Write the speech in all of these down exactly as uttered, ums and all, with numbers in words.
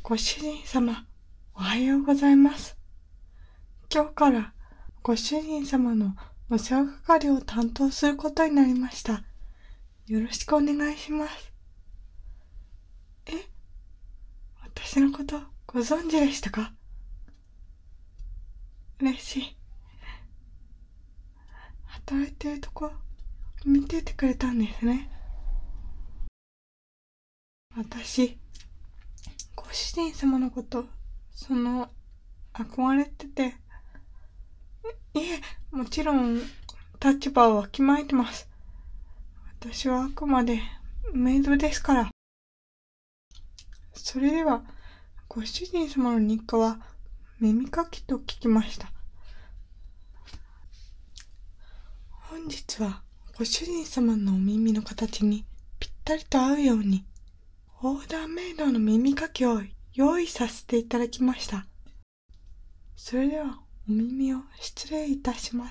ご主人様、おはようございます。今日からご主人様のお世話係を担当することになりました。よろしくお願いします。え、私のことご存知でしたか？嬉しい。働いてるとこ見ててくれたんですね。私、ご主人様のこと、その、憧れてて、いえ、もちろん、立場をわきまえてます。私はあくまでメイドですから。それでは、ご主人様の日課は耳かきと聞きました。本日はご主人様のお耳の形にぴったりと合うように、オーダーメイドの耳かきを用意させていただきました。それではお耳を失礼いたします。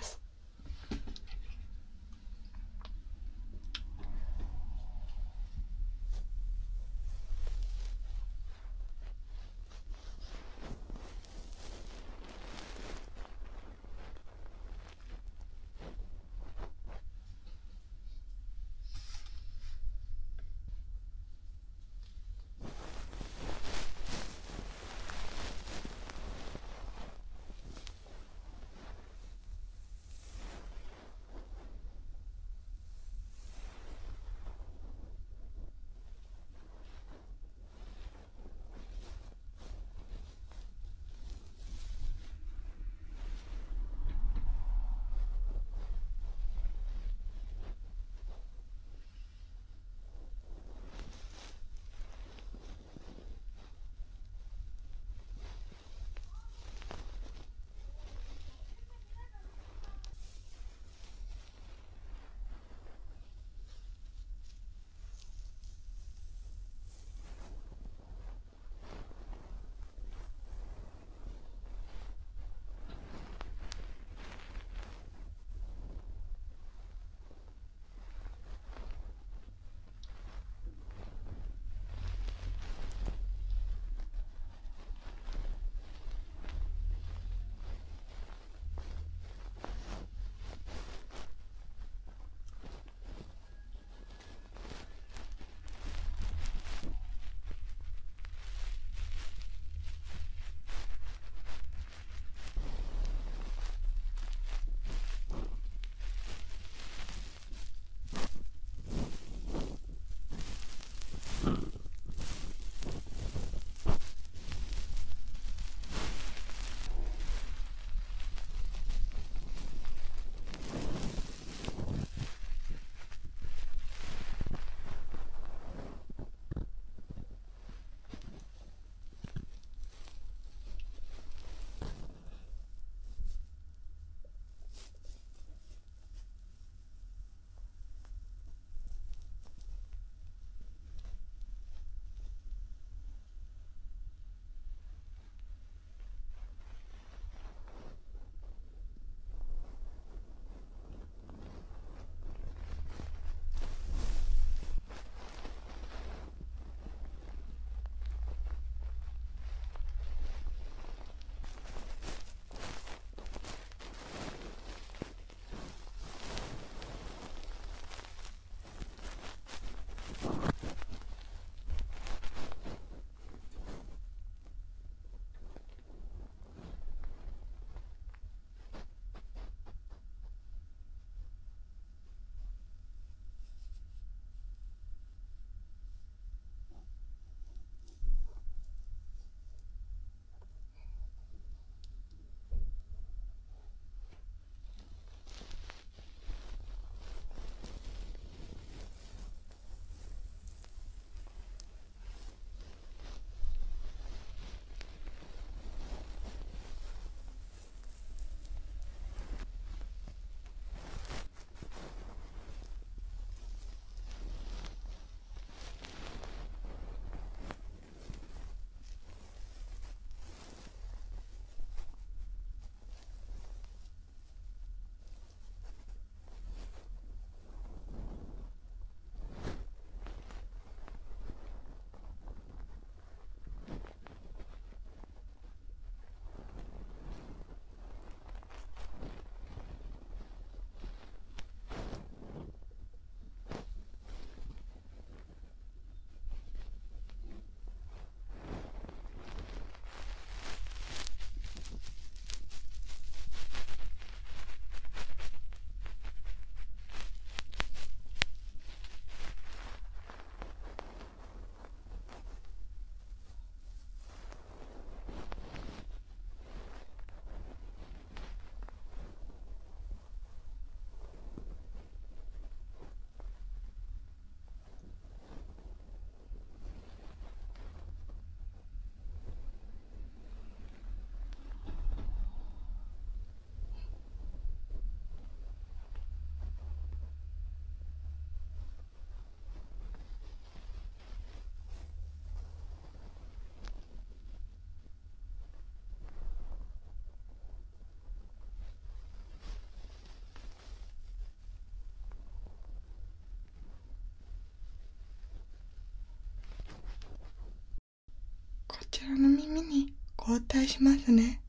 ちらの耳に交代しますね。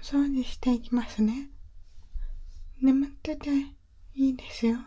掃除していきますね。眠ってていいですよ。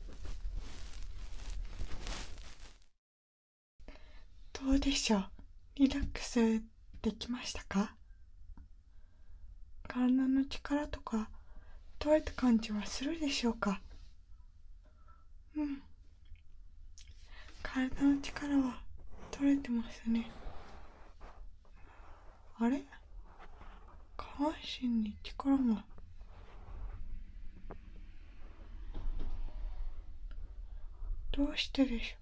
どうでしょう。 リラックスできましたか？体の力とか取れた感じはするでしょうか？うん。体の力は取れてますね。あれ？下半身に力が。どうしてでし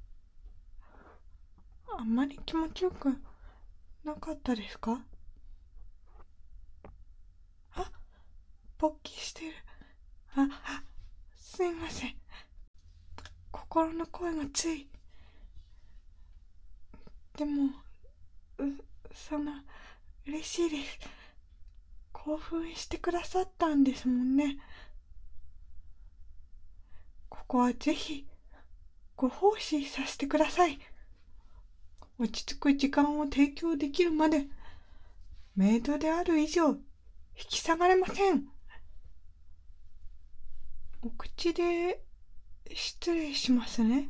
ょう？あんまり気持ちよくなかったですか？あ、勃起してる。あ、あ、すいません。心の声がつい。でも、う、そんな、嬉しいです。興奮してくださったんですもんね。ここはぜひ、ご奉仕させてください。落ち着く時間を提供できるまで、メイドである以上、引き下がれません。お口で、失礼しますね。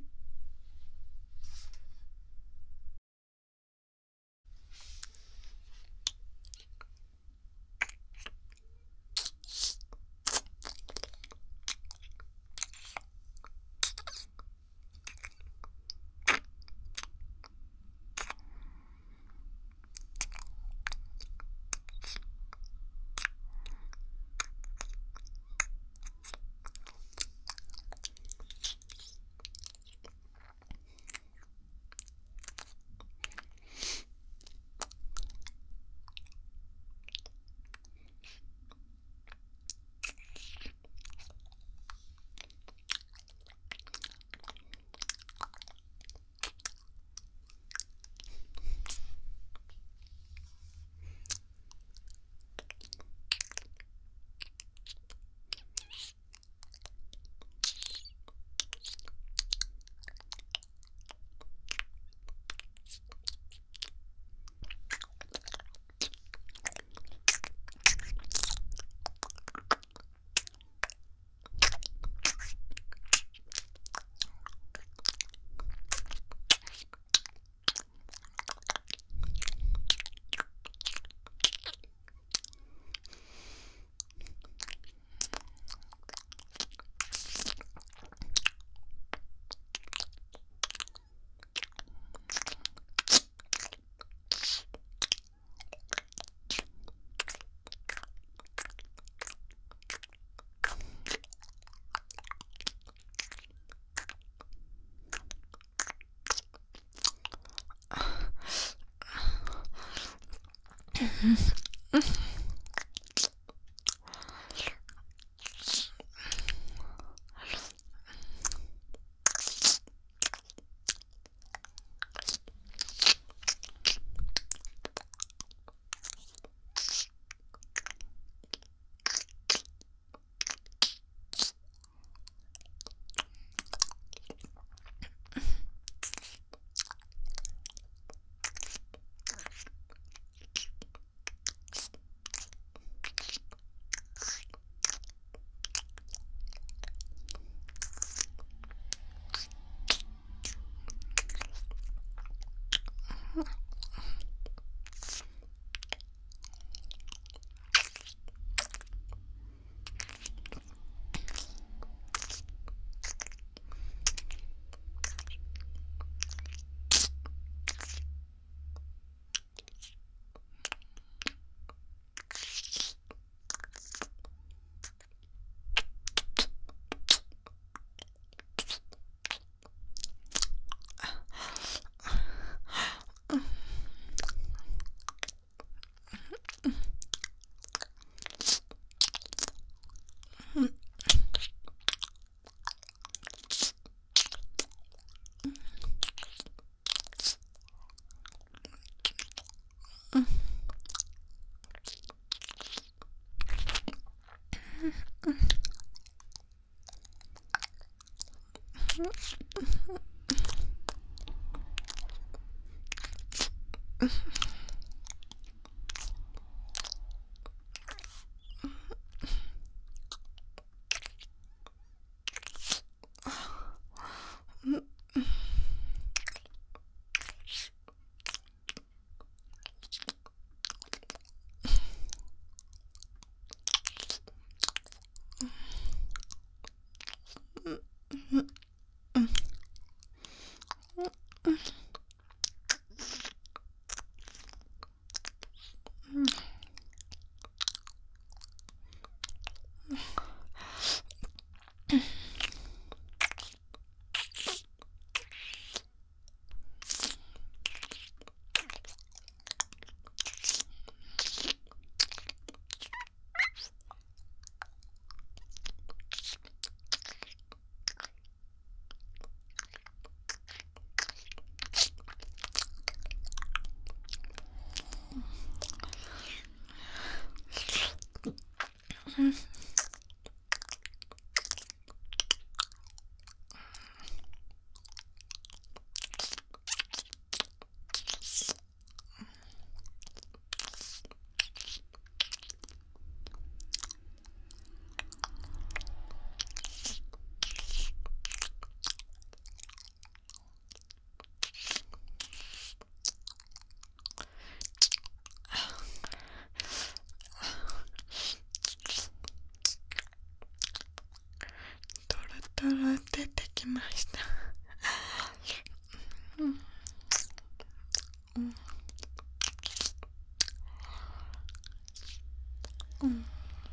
トロ出てきました。うんうんうん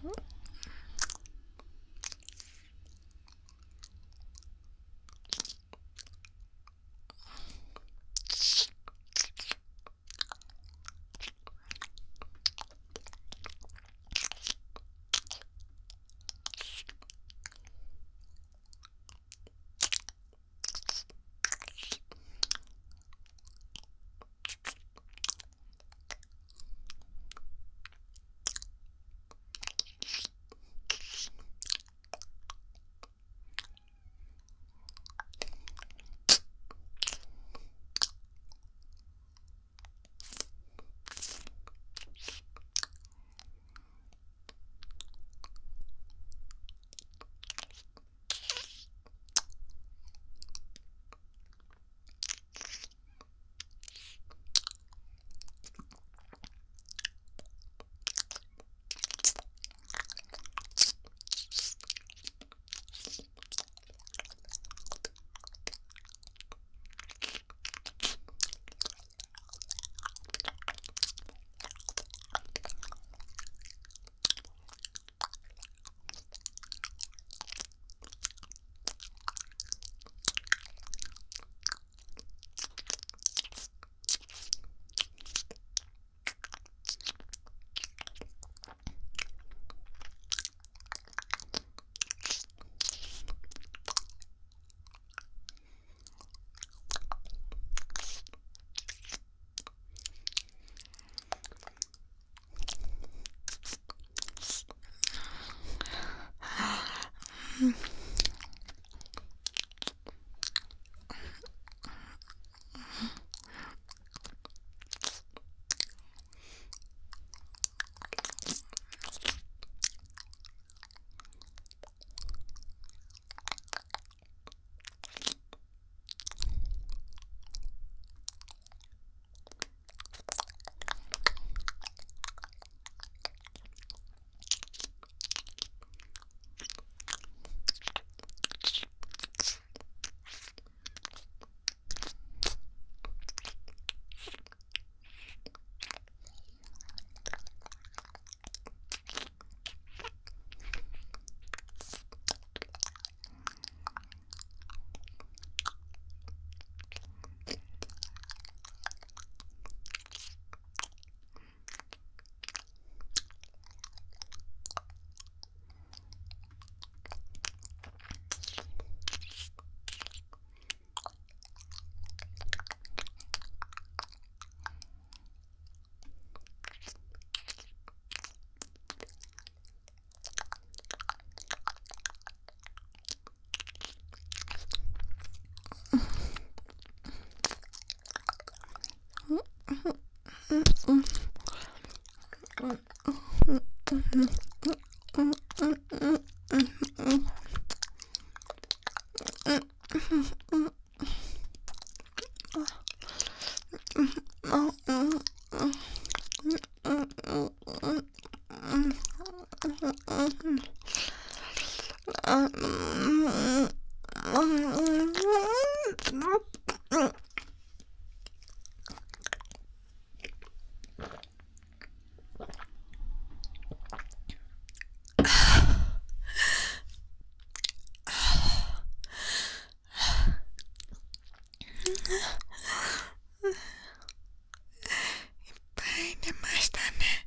出ましたね。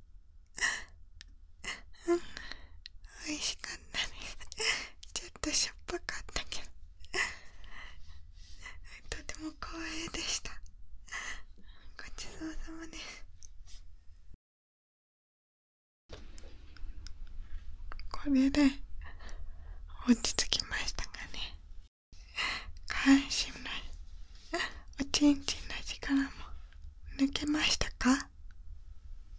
うん、美味しかったです。ちょっとしょっぱかったけど、とても光栄でした。ごちそうさまです。 これで落ち着きましたかね。感心のおちんちん